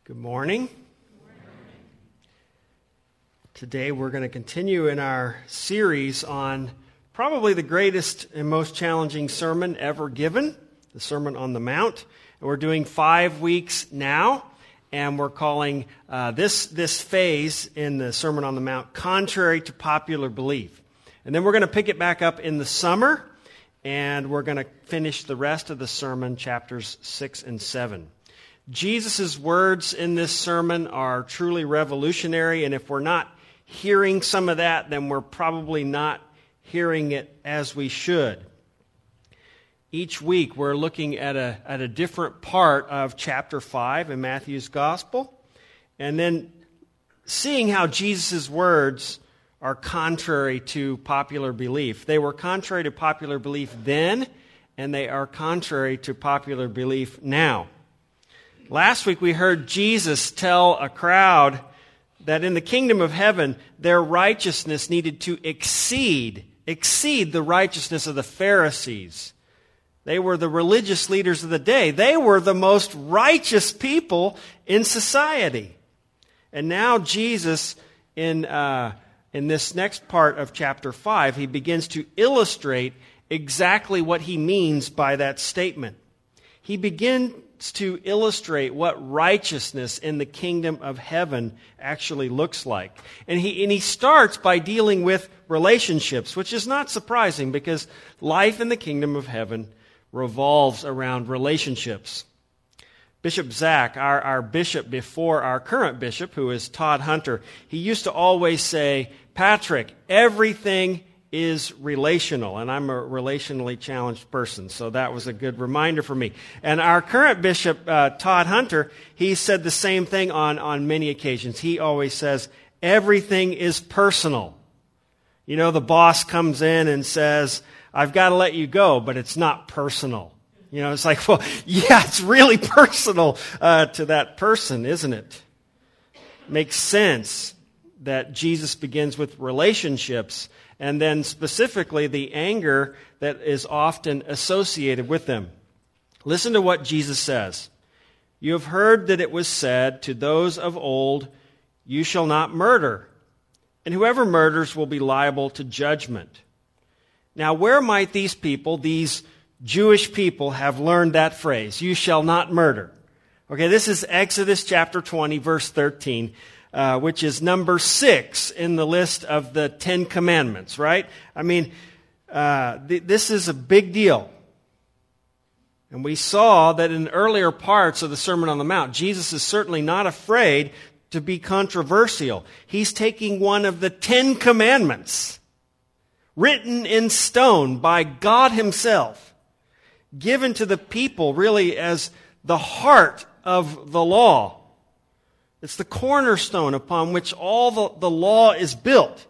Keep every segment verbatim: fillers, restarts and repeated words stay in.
Good morning. Today we're going to continue in our series on probably the greatest and most challenging sermon ever given, the Sermon on the Mount. And we're doing five weeks now, and we're calling uh, this, this phase in the Sermon on the Mount Contrary to Popular Belief. And then we're going to pick it back up in the summer, and we're going to finish the rest of the sermon, chapters six and seven. Jesus' words in this sermon are truly revolutionary, and if we're not hearing some of that, then we're probably not hearing it as we should. Each week we're looking at a, at a different part of chapter five in Matthew's Gospel, and then seeing how Jesus' words are contrary to popular belief. They were contrary to popular belief then, and they are contrary to popular belief now. Last week we heard Jesus tell a crowd that in the kingdom of heaven, their righteousness needed to exceed, exceed the righteousness of the Pharisees. They were the religious leaders of the day. They were the most righteous people in society. And now Jesus, in, uh, in this next part of chapter five, he begins to illustrate exactly what he means by that statement. He begins to illustrate what righteousness in the kingdom of heaven actually looks like. And he, and he starts by dealing with relationships, which is not surprising because life in the kingdom of heaven revolves around relationships. Bishop Zach, our, our bishop before our current bishop, who is Todd Hunter, he used to always say, Patrick, everything is relational, and I'm a relationally challenged person, so that was a good reminder for me. And our current bishop, uh, Todd Hunter, he said the same thing on, on many occasions. He always says, everything is personal. You know, the boss comes in and says, I've got to let you go, but it's not personal. You know, it's like, well, yeah, it's really personal uh, to that person, isn't it? Makes sense that Jesus begins with relationships, and then specifically the anger that is often associated with them. Listen to what Jesus says. You have heard that it was said to those of old, you shall not murder, and whoever murders will be liable to judgment. Now, where might these people, these Jewish people, have learned that phrase, you shall not murder? Okay, this is Exodus chapter twenty, verse thirteen. Uh, which is number six in the list of the Ten Commandments, right? I mean, uh, th- this is a big deal. And we saw that in earlier parts of the Sermon on the Mount, Jesus is certainly not afraid to be controversial. He's taking one of the Ten Commandments, written in stone by God Himself, given to the people really as the heart of the law. It's the cornerstone upon which all the, the law is built.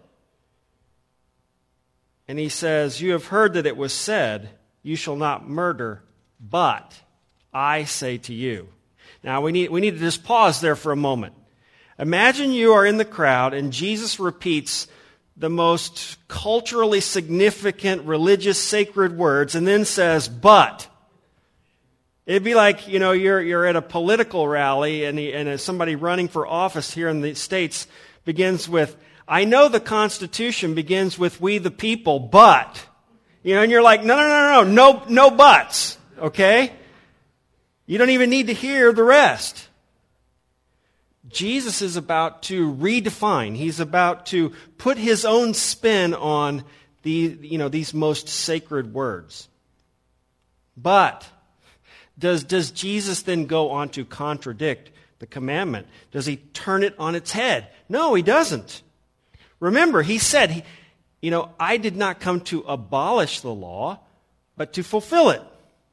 And he says, you have heard that it was said, you shall not murder, but I say to you. Now we need, we need to just pause there for a moment. Imagine you are in the crowd and Jesus repeats the most culturally significant religious sacred words and then says, but. It'd be like, you know, you're you're at a political rally and, he, and somebody running for office here in the States begins with, I know the Constitution begins with we the people, but, you know, and you're like, no, no, no, no, no, no buts, okay? You don't even need to hear the rest. Jesus is about to redefine. He's about to put his own spin on the, you know, these most sacred words. But Does, does Jesus then go on to contradict the commandment? Does he turn it on its head? No, he doesn't. Remember, he said, he, you know, I did not come to abolish the law, but to fulfill it.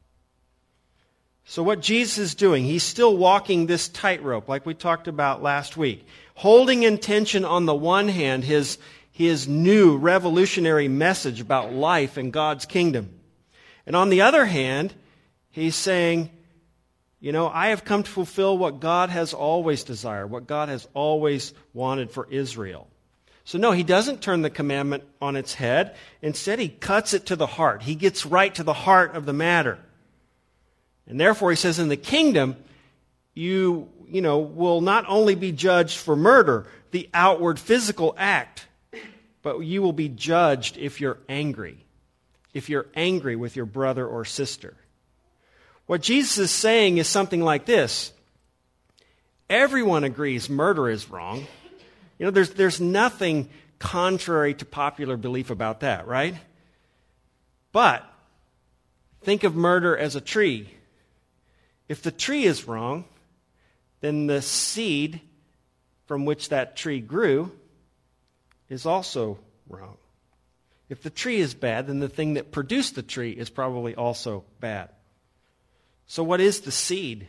So what Jesus is doing, he's still walking this tightrope like we talked about last week, holding in tension on the one hand his, his new revolutionary message about life in God's kingdom. And on the other hand, he's saying, you know, I have come to fulfill what God has always desired, what God has always wanted for Israel. So no, he doesn't turn the commandment on its head. Instead, he cuts it to the heart. He gets right to the heart of the matter. And therefore, he says, in the kingdom, you, you know, will not only be judged for murder, the outward physical act, but you will be judged if you're angry, if you're angry with your brother or sister. What Jesus is saying is something like this. Everyone agrees murder is wrong. You know, there's, there's nothing contrary to popular belief about that, right? But think of murder as a tree. If the tree is wrong, then the seed from which that tree grew is also wrong. If the tree is bad, then the thing that produced the tree is probably also bad. So what is the seed?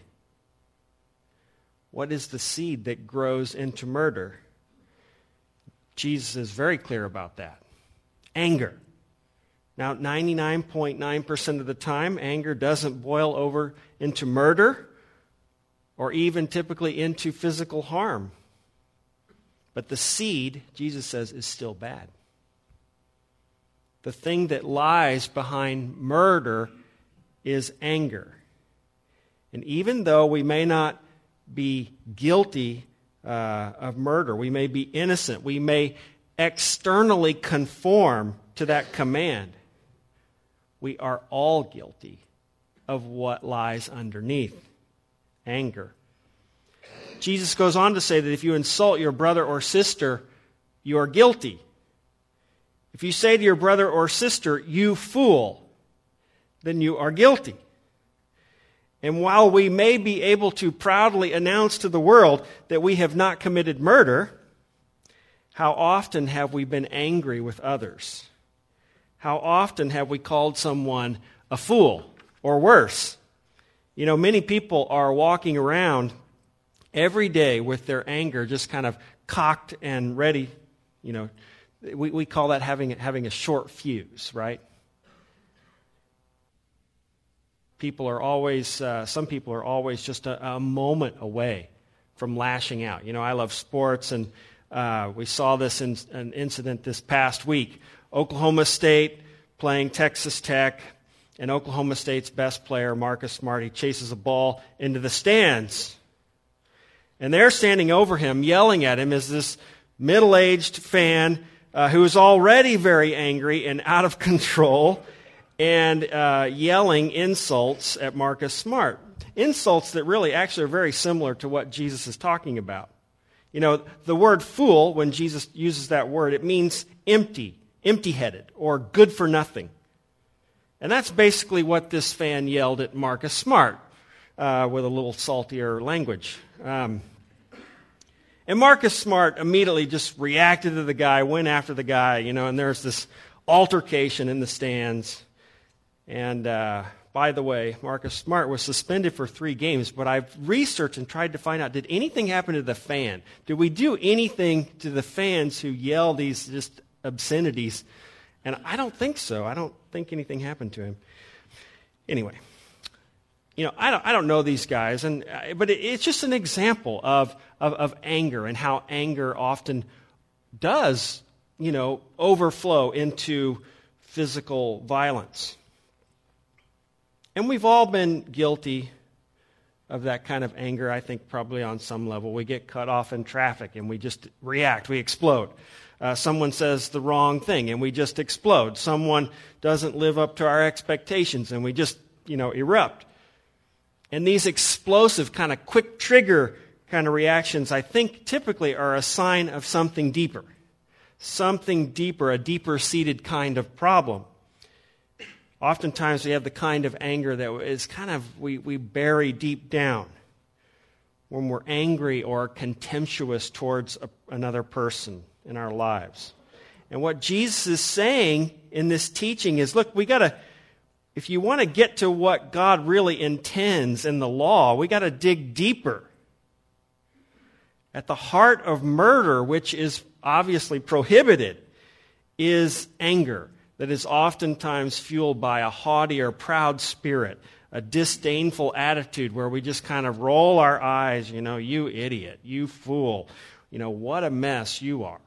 What is the seed that grows into murder? Jesus is very clear about that. Anger. Now, ninety-nine point nine percent of the time, anger doesn't boil over into murder or even typically into physical harm. But the seed, Jesus says, is still bad. The thing that lies behind murder is anger. And even though we may not be guilty uh, of murder, we may be innocent, we may externally conform to that command, we are all guilty of what lies underneath, anger. Jesus goes on to say that if you insult your brother or sister, you are guilty. If you say to your brother or sister, you fool, then you are guilty. And while we may be able to proudly announce to the world that we have not committed murder, how often have we been angry with others? How often have we called someone a fool or worse? You know, many people are walking around every day with their anger just kind of cocked and ready. You know, we, we call that having, having a short fuse, right? People are always, uh, some people are always just a, a moment away from lashing out. You know, I love sports, and uh, we saw this in an incident this past week. Oklahoma State playing Texas Tech, and Oklahoma State's best player, Marcus Smart, he chases a ball into the stands. And they're standing over him, yelling at him as this middle-aged fan uh, who is already very angry and out of control, and uh, yelling insults at Marcus Smart. Insults that really actually are very similar to what Jesus is talking about. You know, the word fool, when Jesus uses that word, it means empty, empty-headed, or good for nothing. And that's basically what this fan yelled at Marcus Smart, uh, with a little saltier language. Um, and Marcus Smart immediately just reacted to the guy, went after the guy, you know, and there's this altercation in the stands. And uh, by the way, Marcus Smart was suspended for three games, but I've researched and tried to find out, did anything happen to the fan? Did we do anything to the fans who yell these just obscenities? And I don't think so. I don't think anything happened to him. Anyway, you know, I don't, I don't know these guys, and but it, it's just an example of, of, of anger and how anger often does, you know, overflow into physical violence. And we've all been guilty of that kind of anger, I think probably on some level. We get cut off in traffic and we just react, we explode. Uh, someone says the wrong thing and we just explode. Someone doesn't live up to our expectations and we just, you know, erupt. And these explosive kind of quick trigger kind of reactions, I think typically are a sign of something deeper. Something deeper, a deeper seated kind of problem. Oftentimes we have the kind of anger that is kind of, we, we bury deep down when we're angry or contemptuous towards a, another person in our lives. And what Jesus is saying in this teaching is, look, we got to, if you want to get to what God really intends in the law, we got to dig deeper. At the heart of murder, which is obviously prohibited, is anger that is oftentimes fueled by a haughty or proud spirit, a disdainful attitude where we just kind of roll our eyes, you know, you idiot, you fool, you know, what a mess you are.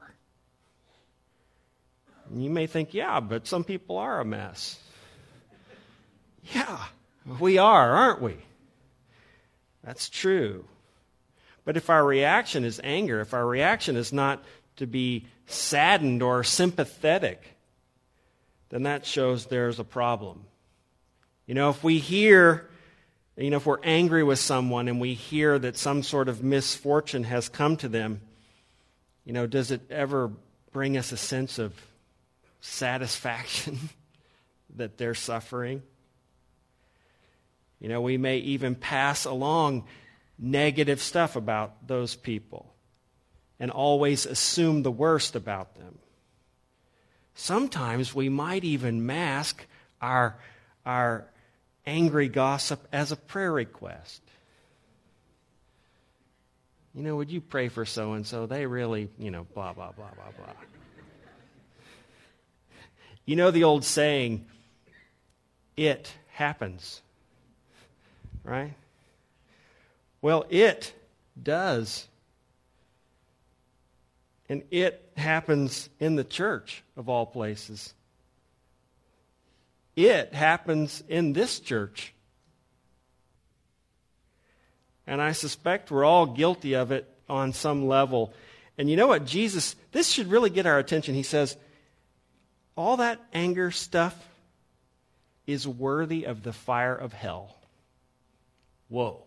And you may think, yeah, but some people are a mess. Yeah, we are, aren't we? That's true. But if our reaction is anger, if our reaction is not to be saddened or sympathetic, then that shows there's a problem. You know, if we hear, you know, if we're angry with someone and we hear that some sort of misfortune has come to them, you know, does it ever bring us a sense of satisfaction that they're suffering? You know, we may even pass along negative stuff about those people and always assume the worst about them. Sometimes we might even mask our, our angry gossip as a prayer request. You know, would you pray for so-and-so? They really, you know, blah, blah, blah, blah, blah. You know the old saying, it happens, right? Well, it does. And it happens in the church, of all places. It happens in this church. And I suspect we're all guilty of it on some level. And you know what? Jesus, this should really get our attention. He says, all that anger stuff is worthy of the fire of hell. Whoa.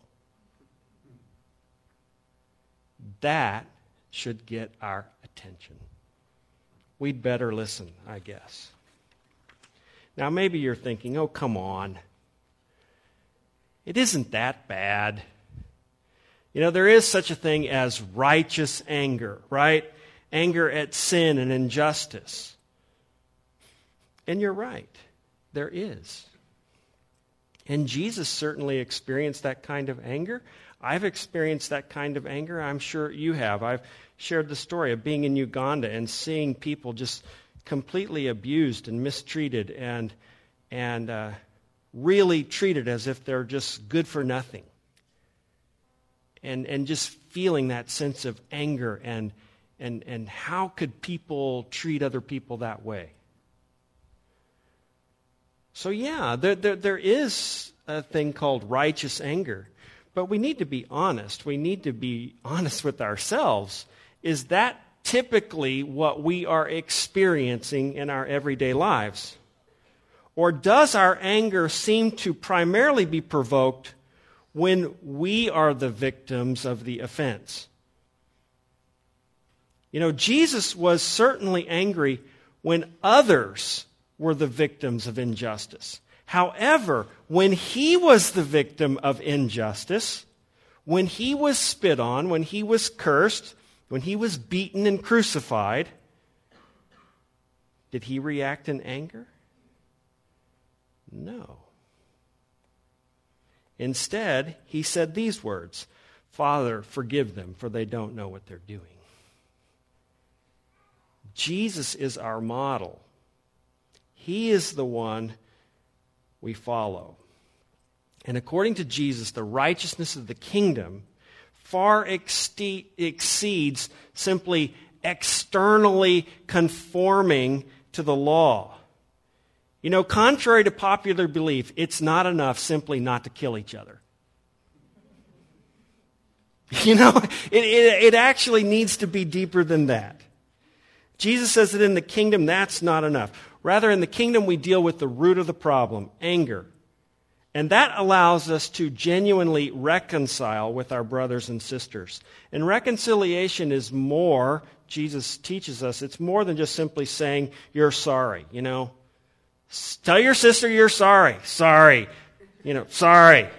That should get our attention. We'd better listen, I guess. Now, maybe you're thinking, oh, come on. It isn't that bad. You know, there is such a thing as righteous anger, right? Anger at sin and injustice. And you're right. There is. And Jesus certainly experienced that kind of anger. I've experienced that kind of anger. I'm sure you have. I've shared the story of being in Uganda and seeing people just completely abused and mistreated and and uh, really treated as if they're just good for nothing. And and just feeling that sense of anger and and and how could people treat other people that way? So yeah, there there, there is a thing called righteous anger. But we need to be honest. We need to be honest with ourselves. Is that typically what we are experiencing in our everyday lives? Or does our anger seem to primarily be provoked when we are the victims of the offense? You know, Jesus was certainly angry when others were the victims of injustice. However, when he was the victim of injustice, when he was spit on, when he was cursed, when he was beaten and crucified, did he react in anger? No. Instead, he said these words, "Father, forgive them, for they don't know what they're doing." Jesus is our model. He is the one we follow. And according to Jesus, the righteousness of the kingdom far ex- exceeds simply externally conforming to the law. You know, contrary to popular belief, it's not enough simply not to kill each other. You know, it, it, it actually needs to be deeper than that. Jesus says that in the kingdom, that's not enough. Rather, in the kingdom, we deal with the root of the problem, anger. And that allows us to genuinely reconcile with our brothers and sisters. And reconciliation is more, Jesus teaches us, it's more than just simply saying, you're sorry, you know. Tell your sister you're sorry. Sorry. You know, sorry.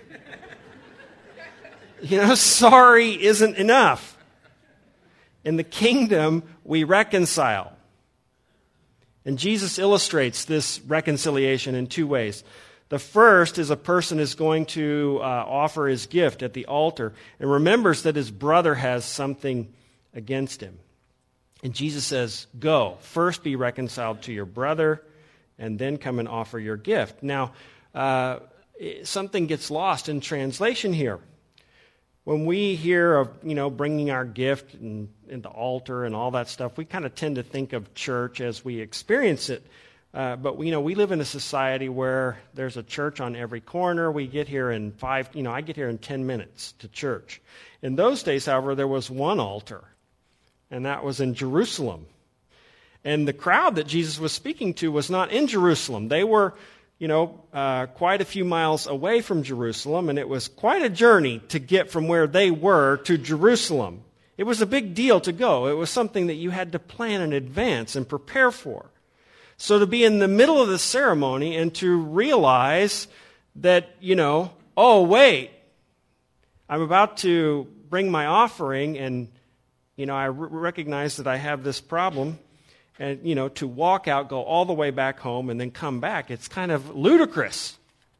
You know, sorry isn't enough. In the kingdom, we reconcile. And Jesus illustrates this reconciliation in two ways. The first is a person is going to uh, offer his gift at the altar and remembers that his brother has something against him. And Jesus says, go, first be reconciled to your brother, and then come and offer your gift. Now, uh, something gets lost in translation here. When we hear of, you know, bringing our gift and, and the altar and all that stuff, we kind of tend to think of church as we experience it. Uh, but, you know, we live in a society where there's a church on every corner. We get here in five, you know, I get here in ten minutes to church. In those days, however, there was one altar, and that was in Jerusalem. And the crowd that Jesus was speaking to was not in Jerusalem. They were, you know, uh, quite a few miles away from Jerusalem, and it was quite a journey to get from where they were to Jerusalem. It was a big deal to go. It was something that you had to plan in advance and prepare for. So to be in the middle of the ceremony and to realize that, you know, oh, wait, I'm about to bring my offering, and, you know, I r- recognize that I have this problem. And, you know, to walk out, go all the way back home, and then come back, it's kind of ludicrous.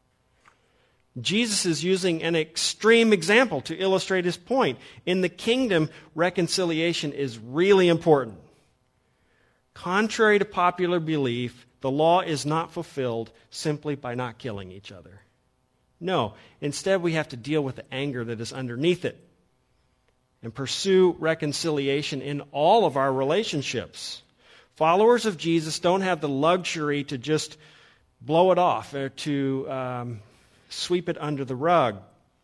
Jesus is using an extreme example to illustrate his point. In the kingdom, reconciliation is really important. Contrary to popular belief, the law is not fulfilled simply by not killing each other. No, instead we have to deal with the anger that is underneath it and pursue reconciliation in all of our relationships. Followers of Jesus don't have the luxury to just blow it off or to um, sweep it under the rug.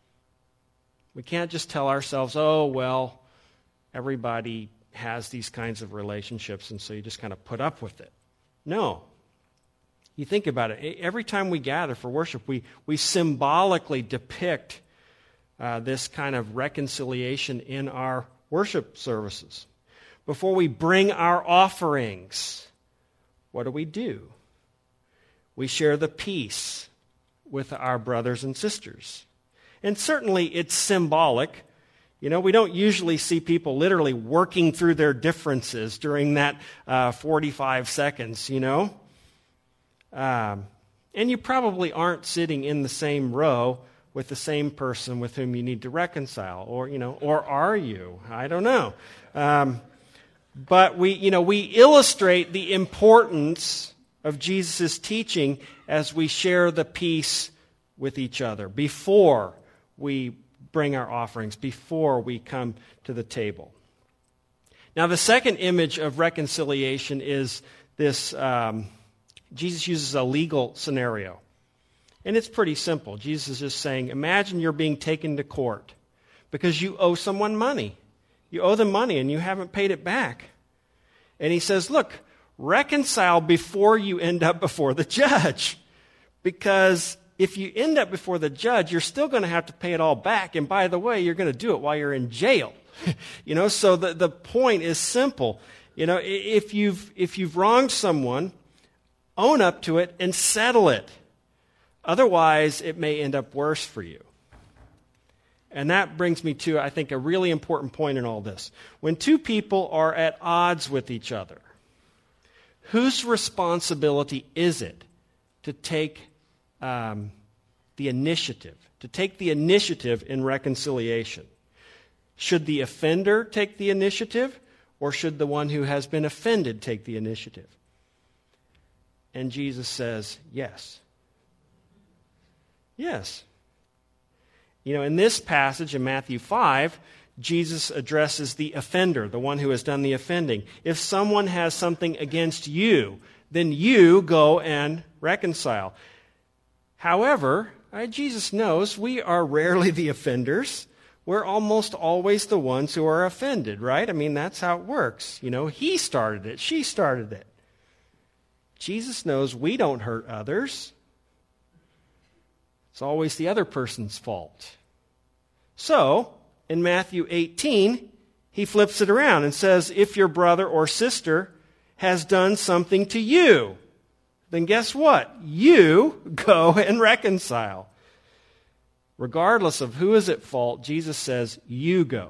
We can't just tell ourselves, oh, well, everybody has these kinds of relationships, and so you just kind of put up with it. No. You think about it. Every time we gather for worship, we, we symbolically depict uh, this kind of reconciliation in our worship services. Before we bring our offerings, what do we do? We share the peace with our brothers and sisters. And certainly it's symbolic. You know, we don't usually see people literally working through their differences during that uh, forty-five seconds, you know. Um, and you probably aren't sitting in the same row with the same person with whom you need to reconcile. Or, you know, or are you? I don't know. Um But we, you know, we illustrate the importance of Jesus' teaching as we share the peace with each other before we bring our offerings, before we come to the table. Now, the second image of reconciliation is this, um, Jesus uses a legal scenario. And it's pretty simple. Jesus is just saying, imagine you're being taken to court because you owe someone money. You owe them money and you haven't paid it back. And he says, look, reconcile before you end up before the judge. Because if you end up before the judge, you're still going to have to pay it all back. And by the way, you're going to do it while you're in jail. You know, so the, the point is simple. You know, if you've, if you've wronged someone, own up to it and settle it. Otherwise, it may end up worse for you. And that brings me to, I think, a really important point in all this. When two people are at odds with each other, whose responsibility is it to take um, the initiative, to take the initiative in reconciliation? Should the offender take the initiative, or should the one who has been offended take the initiative? And Jesus says, yes. Yes. You know, in this passage in Matthew five, Jesus addresses the offender, the one who has done the offending. If someone has something against you, then you go and reconcile. However, Jesus knows we are rarely the offenders. We're almost always the ones who are offended, right? I mean, that's how it works. You know, he started it. She started it. Jesus knows we don't hurt others. It's always the other person's fault. So, in Matthew eighteen, he flips it around and says, if your brother or sister has done something to you, then guess what? You go and reconcile. Regardless of who is at fault, Jesus says, you go.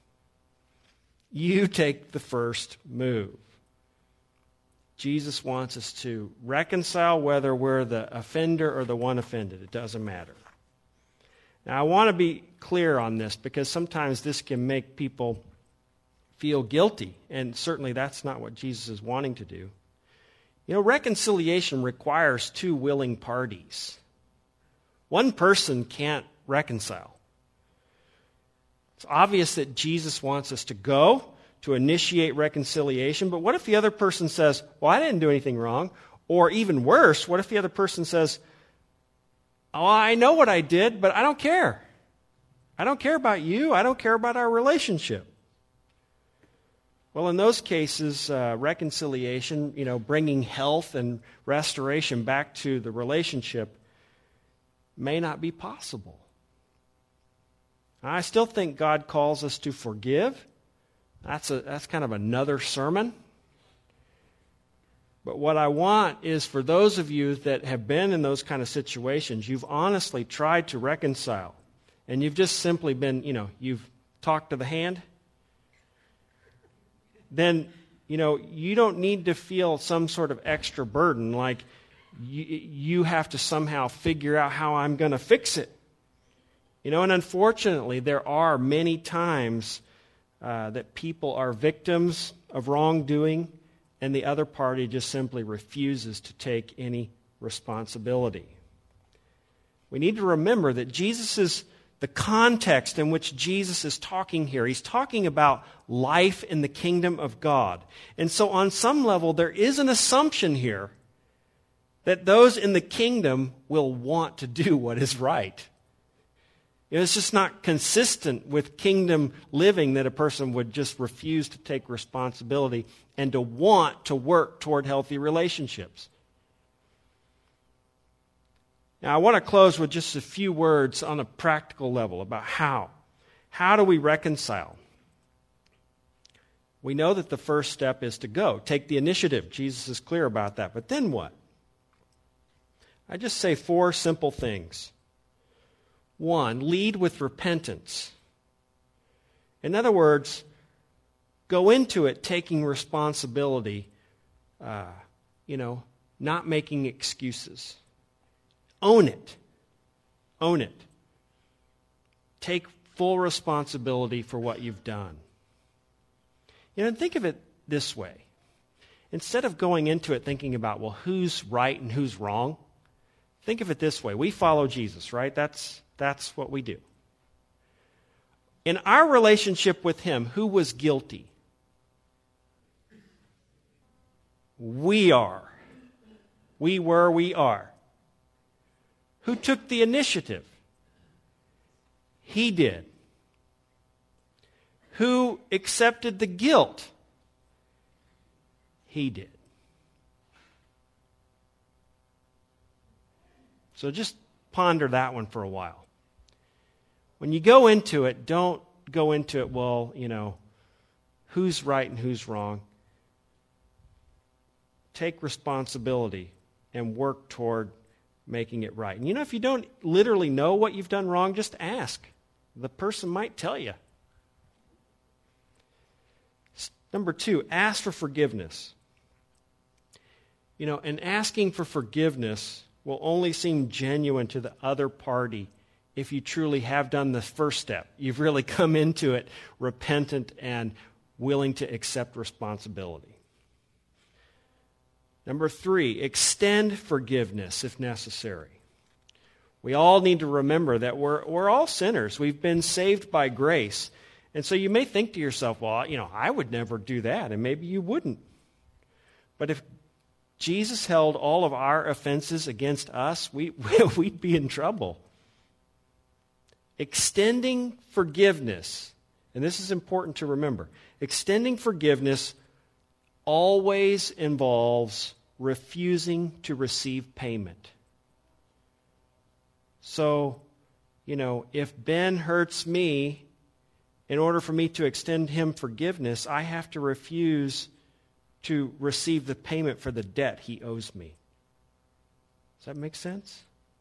You take the first move. Jesus wants us to reconcile whether we're the offender or the one offended. It doesn't matter. Now, I want to be clear on this because sometimes this can make people feel guilty, and certainly that's not what Jesus is wanting to do. You know, reconciliation requires two willing parties. One person can't reconcile. It's obvious that Jesus wants us to go to initiate reconciliation, but what if the other person says, well, I didn't do anything wrong, Or even worse, what if the other person says, oh, I know what I did, but I don't care. I don't care about you. I don't care about our relationship. Well, in those cases, uh, reconciliation, you know, bringing health and restoration back to the relationship may not be possible. I still think God calls us to forgive. That's a that's kind of another sermon. But what I want is for those of you that have been in those kind of situations, you've honestly tried to reconcile, and you've just simply been, you know, you've talked to the hand, then, you know, you don't need to feel some sort of extra burden like you, you have to somehow figure out how I'm going to fix it. You know, and unfortunately, there are many times uh, that people are victims of wrongdoing, and the other party just simply refuses to take any responsibility. We need to remember that Jesus is the context in which Jesus is talking here. He's talking about life in the kingdom of God. And so on some level, there is an assumption here that those in the kingdom will want to do what is right. You know, it's just not consistent with kingdom living that a person would just refuse to take responsibility and to want to work toward healthy relationships. Now, I want to close with just a few words on a practical level about how. How do we reconcile? We know that the first step is to go. Take the initiative. Jesus is clear about that. But then what? I just say four simple things. One, lead with repentance. In other words, go into it taking responsibility, uh, you know, not making excuses. Own it. Own it. Take full responsibility for what you've done. You know, think of it this way. Instead of going into it thinking about, well, who's right and who's wrong, think of it this way. We follow Jesus, right? That's that's what we do. In our relationship with Him, who was guilty? We are. We were, we are. Who took the initiative? He did. Who accepted the guilt? He did. So just ponder that one for a while. When you go into it, don't go into it, well, you know, who's right and who's wrong. Take responsibility and work toward making it right. And you know, if you don't literally know what you've done wrong, just ask. The person might tell you. Number two, ask for forgiveness. You know, and asking for forgiveness will only seem genuine to the other party if you truly have done the first step. You've really come into it repentant and willing to accept responsibility. Number three, extend forgiveness if necessary. We all need to remember that we're, we're all sinners. We've been saved by grace. And so you may think to yourself, well, you know, I would never do that, and maybe you wouldn't. But if Jesus held all of our offenses against us, we, we'd be in trouble. Extending forgiveness, and this is important to remember, extending forgiveness always involves refusing to receive payment. So, you know, if Ben hurts me, in order for me to extend him forgiveness, I have to refuse to receive the payment for the debt he owes me. Does that make sense?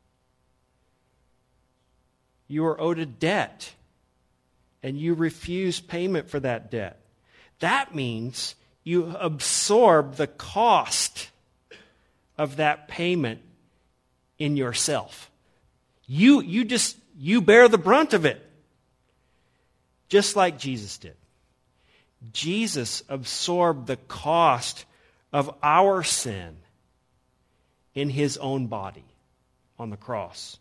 You are owed a debt, and you refuse payment for that debt. That means you absorb the cost of that payment in yourself. You, you just, you bear the brunt of it. Just like Jesus did. Jesus absorbed the cost of our sin in His own body on the cross.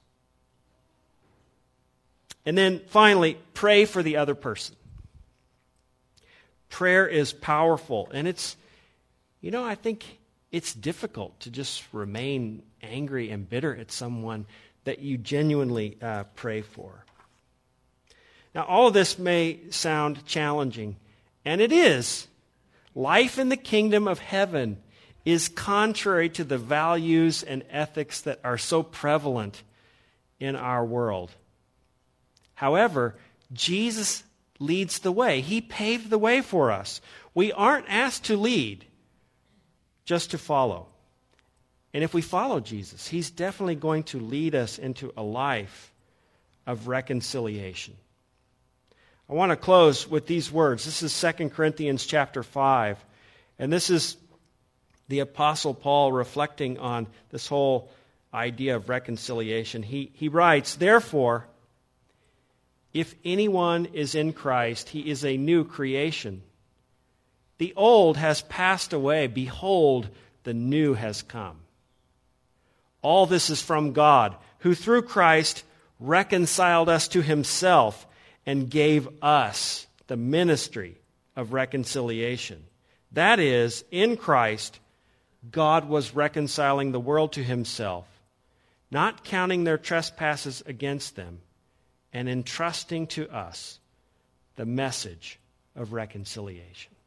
And then finally, pray for the other person. Prayer is powerful, and it's, you know, I think it's difficult to just remain angry and bitter at someone that you genuinely uh, pray for. Now, all of this may sound challenging, and it is. Life in the kingdom of heaven is contrary to the values and ethics that are so prevalent in our world. However, Jesus leads the way. He paved the way for us. We aren't asked to lead, just to follow. And if we follow Jesus, he's definitely going to lead us into a life of reconciliation. I want to close with these words. This is Second Corinthians chapter five, and this is the Apostle Paul reflecting on this whole idea of reconciliation. He, he writes, "Therefore, if anyone is in Christ, he is a new creation. The old has passed away. Behold, the new has come. All this is from God, who through Christ reconciled us to himself and gave us the ministry of reconciliation. That is, in Christ, God was reconciling the world to himself, not counting their trespasses against them, and entrusting to us the message of reconciliation."